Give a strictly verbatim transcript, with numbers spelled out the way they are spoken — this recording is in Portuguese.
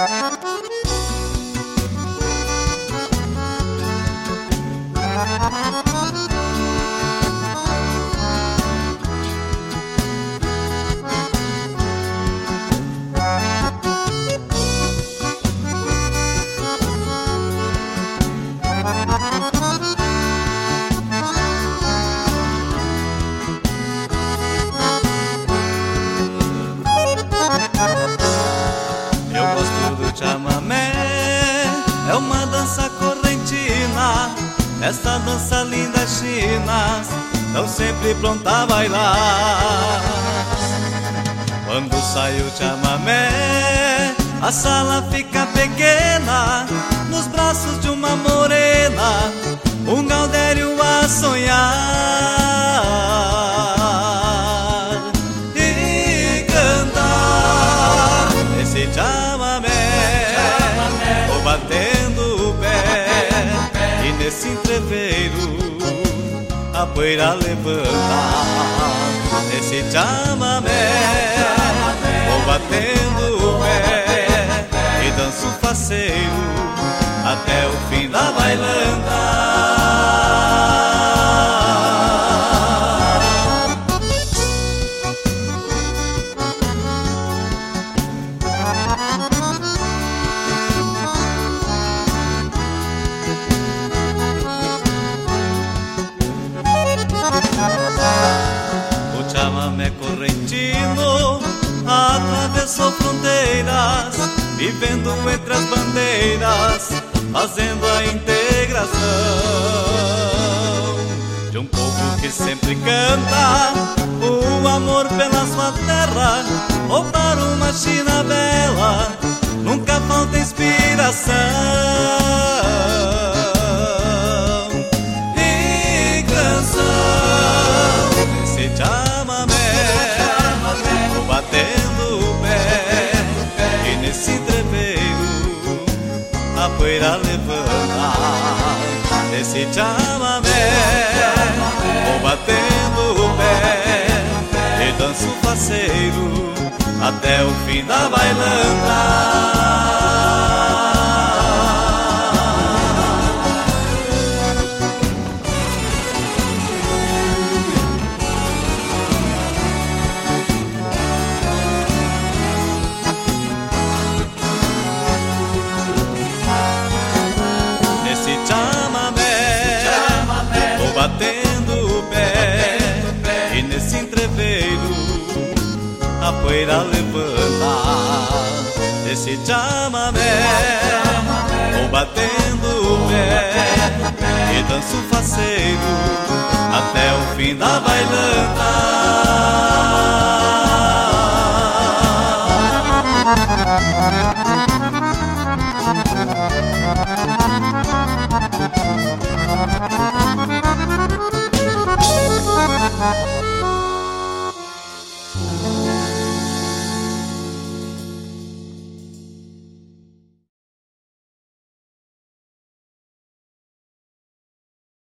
Eu gosto do chamamé, é uma dança correntina, esta dança linda chinas, estão sempre pronta a bailar. Quando sai o chamamé, a sala fica pequena, nos braços de uma morena, um gaudério a sonhar e cantar esse chamamé, vou batendo o pé, e nesse entreveiro a poeira levanta. Nesse chamamé, vou batendo o pé e danço faceiro até o fim da bailanta. O chamamé correntino atravessou fronteiras, vivendo entre as bandeiras, fazendo a integração de um povo que sempre canta o amor pela sua terra, ou para uma China bela nunca falta inspiração e canção. Esse chamamé, vou batendo o pé, e nesse entreveiro a poeira levanta. Nesse chamamé, vou batendo o pé e danço faceiro até o fim da bailanta. Nesse chamamé, vou batendo o pé, e nesse entreveiro a poeira levanta. Nesse chamamé, vou batendo o pé e danço faceiro até o fim da bailanta.